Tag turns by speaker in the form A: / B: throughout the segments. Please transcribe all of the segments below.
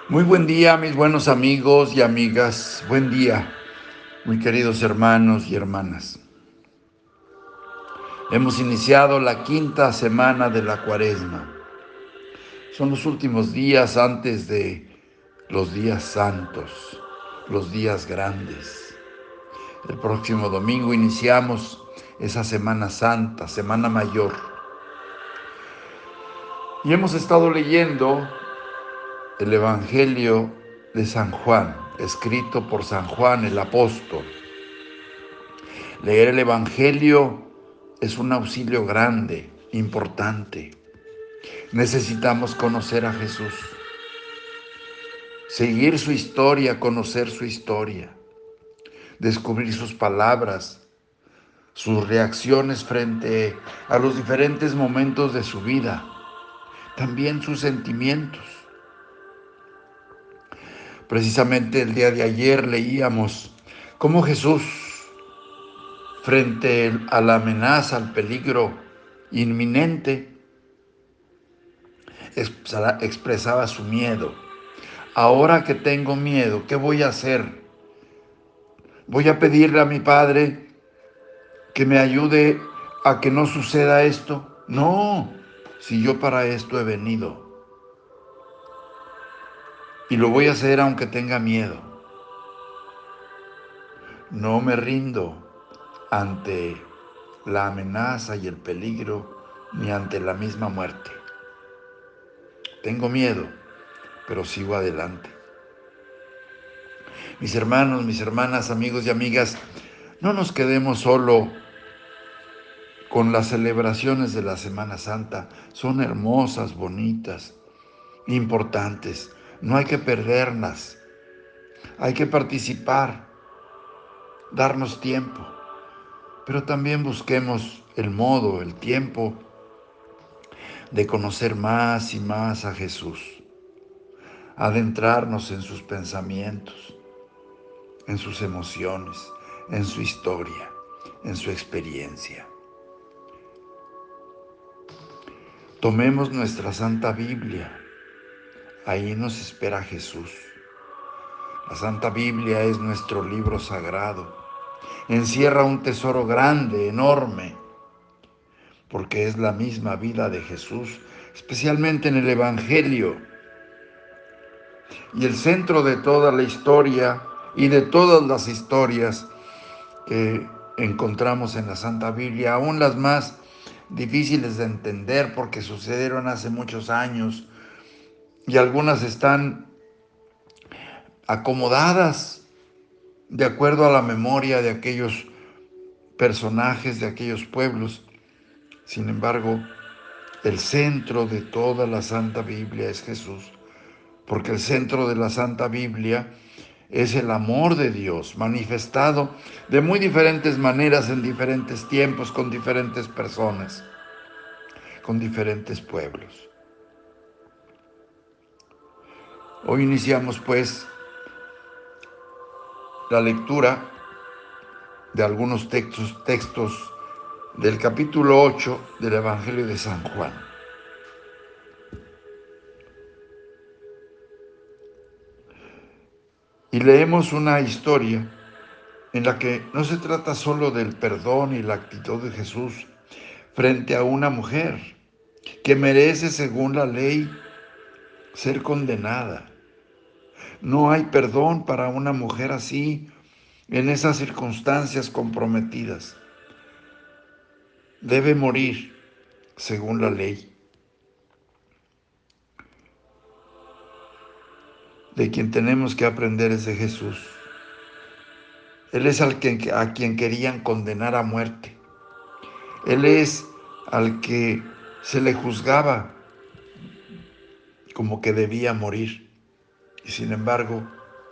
A: Muy buen día, mis buenos amigos y amigas. Buen día, muy queridos hermanos y hermanas. Hemos iniciado la quinta semana de la Cuaresma. Son los últimos días antes de los días santos, los días grandes. El próximo domingo iniciamos esa Semana Santa, Semana Mayor. Y hemos estado leyendo el Evangelio de San Juan, escrito por San Juan el apóstol. Leer el Evangelio es un auxilio grande, importante. Necesitamos conocer a Jesús, seguir su historia, conocer su historia, descubrir sus palabras, sus reacciones frente a los diferentes momentos de su vida, también sus sentimientos. Precisamente el día de ayer leíamos cómo Jesús, frente a la amenaza, al peligro inminente, expresaba su miedo. Ahora que tengo miedo, ¿qué voy a hacer? ¿Voy a pedirle a mi Padre que me ayude a que no suceda esto? No, si yo para esto he venido. Y lo voy a hacer aunque tenga miedo. No me rindo ante la amenaza y el peligro, ni ante la misma muerte. Tengo miedo, pero sigo adelante. Mis hermanos, mis hermanas, amigos y amigas, no nos quedemos solo con las celebraciones de la Semana Santa. Son hermosas, bonitas, importantes. No hay que perderlas. Hay que participar, darnos tiempo, pero también busquemos el modo, el tiempo de conocer más y más a Jesús, adentrarnos en sus pensamientos, en sus emociones, en su historia, en su experiencia. Tomemos nuestra Santa Biblia. Ahí nos espera Jesús. La Santa Biblia es nuestro libro sagrado. Encierra un tesoro grande, enorme, porque es la misma vida de Jesús, especialmente en el Evangelio. Y el centro de toda la historia y de todas las historias que encontramos en la Santa Biblia, aún las más difíciles de entender porque sucedieron hace muchos años y algunas están acomodadas de acuerdo a la memoria de aquellos personajes, de aquellos pueblos. Sin embargo, el centro de toda la Santa Biblia es Jesús, porque el centro de la Santa Biblia es el amor de Dios manifestado de muy diferentes maneras en diferentes tiempos, con diferentes personas, con diferentes pueblos. Hoy iniciamos pues la lectura de algunos textos del capítulo 8 del Evangelio de San Juan. Y leemos una historia en la que no se trata solo del perdón y la actitud de Jesús frente a una mujer que merece, según la ley, ser condenada. No hay perdón para una mujer así, en esas circunstancias comprometidas. Debe morir, según la ley. De quien tenemos que aprender es de Jesús. Él es a quien querían condenar a muerte. Él es al que se le juzgaba como que debía morir. Y sin embargo,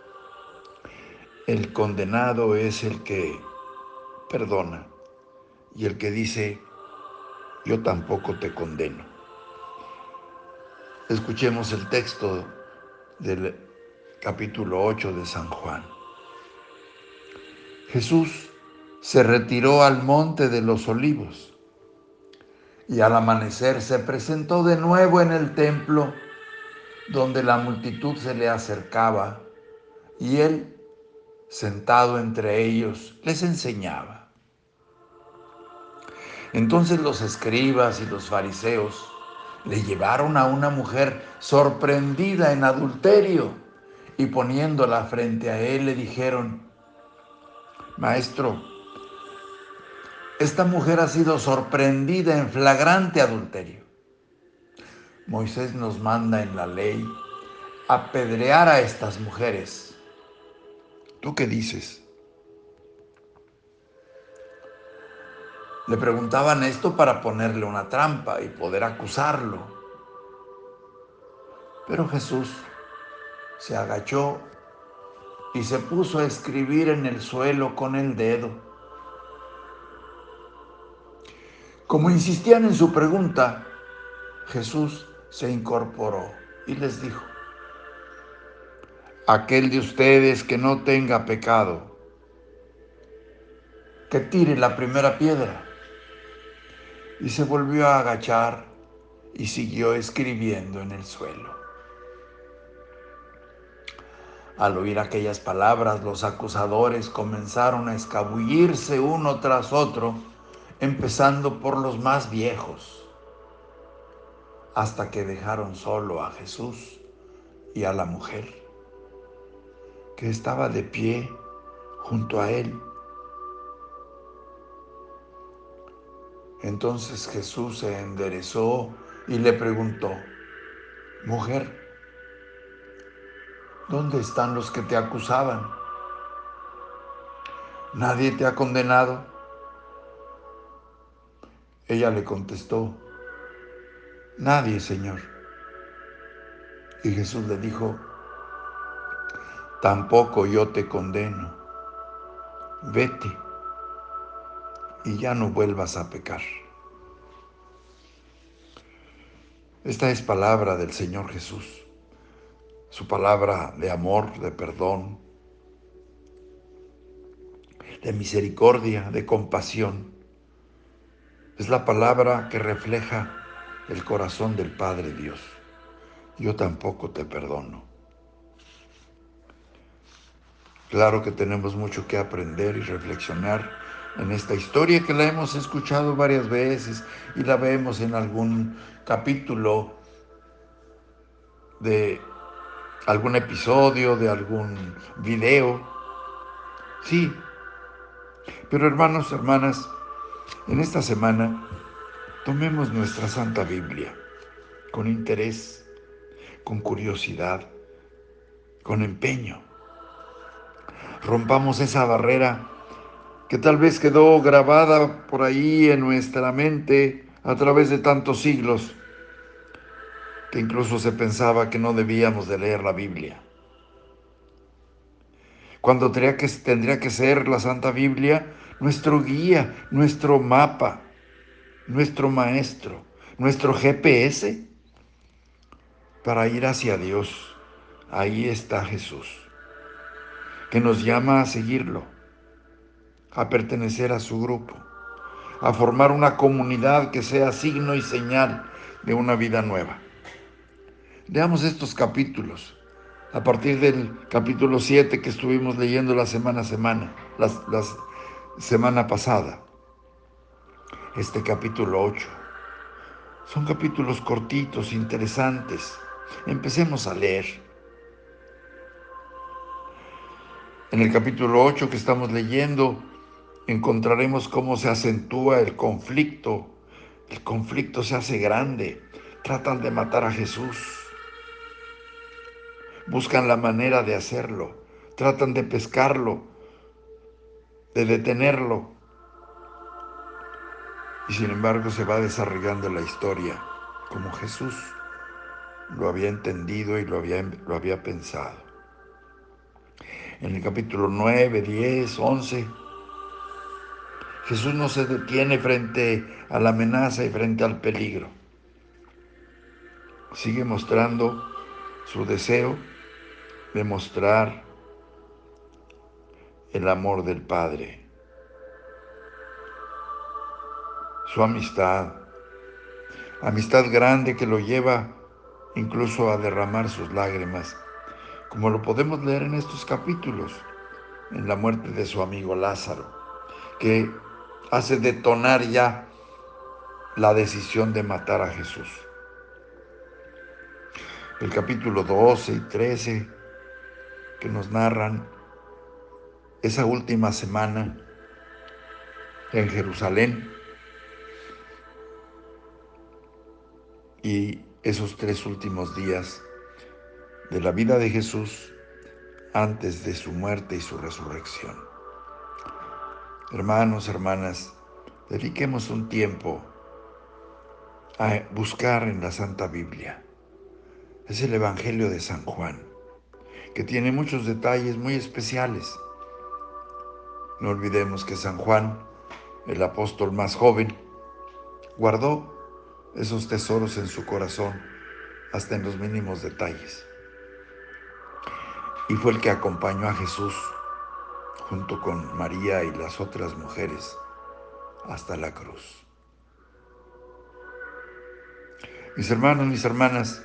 A: el condenado es el que perdona y el que dice, yo tampoco te condeno. Escuchemos el texto del capítulo 8 de San Juan. Jesús se retiró al monte de los Olivos y al amanecer se presentó de nuevo en el templo donde la multitud se le acercaba y él, sentado entre ellos, les enseñaba. Entonces los escribas y los fariseos le llevaron a una mujer sorprendida en adulterio y poniéndola frente a él le dijeron: Maestro, esta mujer ha sido sorprendida en flagrante adulterio. Moisés nos manda en la ley apedrear a estas mujeres. ¿Tú qué dices? Le preguntaban esto para ponerle una trampa y poder acusarlo. Pero Jesús se agachó y se puso a escribir en el suelo con el dedo. Como insistían en su pregunta, Jesús se incorporó y les dijo: aquel de ustedes que no tenga pecado, que tire la primera piedra. Y se volvió a agachar y siguió escribiendo en el suelo. Al oír aquellas palabras, los acusadores comenzaron a escabullirse uno tras otro, empezando por los más viejos, hasta que dejaron solo a Jesús y a la mujer, que estaba de pie junto a él. Entonces Jesús se enderezó y le preguntó: mujer, ¿dónde están los que te acusaban? ¿Nadie te ha condenado? Ella le contestó: nadie, Señor. Y Jesús le dijo: tampoco yo te condeno. Vete y ya no vuelvas a pecar. Esta es palabra del Señor Jesús, su palabra de amor, de perdón, de misericordia, de compasión. Es la palabra que refleja el corazón del Padre Dios. Yo tampoco te perdono. Claro que tenemos mucho que aprender y reflexionar en esta historia que la hemos escuchado varias veces y la vemos en algún capítulo de algún episodio, de algún video. Sí, pero hermanos, hermanas, en esta semana tomemos nuestra Santa Biblia con interés, con curiosidad, con empeño. Rompamos esa barrera que tal vez quedó grabada por ahí en nuestra mente a través de tantos siglos, que incluso se pensaba que no debíamos de leer la Biblia, cuando tendría que ser la Santa Biblia nuestro guía, nuestro mapa, nuestro maestro, nuestro GPS para ir hacia Dios. Ahí está Jesús, que nos llama a seguirlo, a pertenecer a su grupo, a formar una comunidad que sea signo y señal de una vida nueva. Leamos estos capítulos, a partir del capítulo 7 que estuvimos leyendo la semana pasada, este capítulo 8. Son capítulos cortitos, interesantes. Empecemos a leer. En el capítulo 8 que estamos leyendo, encontraremos cómo se acentúa el conflicto. El conflicto se hace grande. Tratan de matar a Jesús. Buscan la manera de hacerlo. Tratan de pescarlo, de detenerlo. Y sin embargo se va desarrollando la historia como Jesús lo había entendido y lo había pensado. En el capítulo 9, 10, 11, Jesús no se detiene frente a la amenaza y frente al peligro. Sigue mostrando su deseo de mostrar el amor del Padre, su amistad grande que lo lleva incluso a derramar sus lágrimas, como lo podemos leer en estos capítulos, en la muerte de su amigo Lázaro, que hace detonar ya la decisión de matar a Jesús. El capítulo 12 y 13 que nos narran esa última semana en Jerusalén y esos 3 últimos días de la vida de Jesús antes de su muerte y su resurrección. Hermanos, hermanas, dediquemos un tiempo a buscar en la Santa Biblia. Es el Evangelio de San Juan, que tiene muchos detalles muy especiales. No olvidemos que San Juan, el apóstol más joven, guardó esos tesoros en su corazón hasta en los mínimos detalles. Y fue el que acompañó a Jesús junto con María y las otras mujeres hasta la cruz. Mis hermanos, mis hermanas,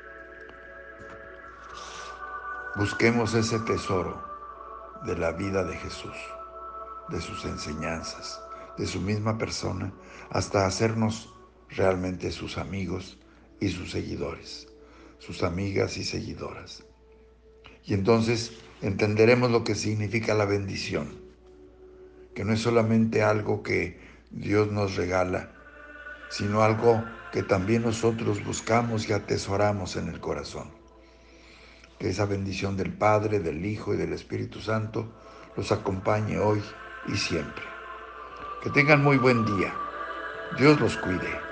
A: busquemos ese tesoro de la vida de Jesús, de sus enseñanzas, de su misma persona, hasta hacernos realmente sus amigos y sus seguidores, sus amigas y seguidoras. Y entonces entenderemos lo que significa la bendición, que no es solamente algo que Dios nos regala, sino algo que también nosotros buscamos y atesoramos en el corazón. Que esa bendición del Padre, del Hijo y del Espíritu Santo los acompañe hoy y siempre. Que tengan muy buen día. Dios los cuide.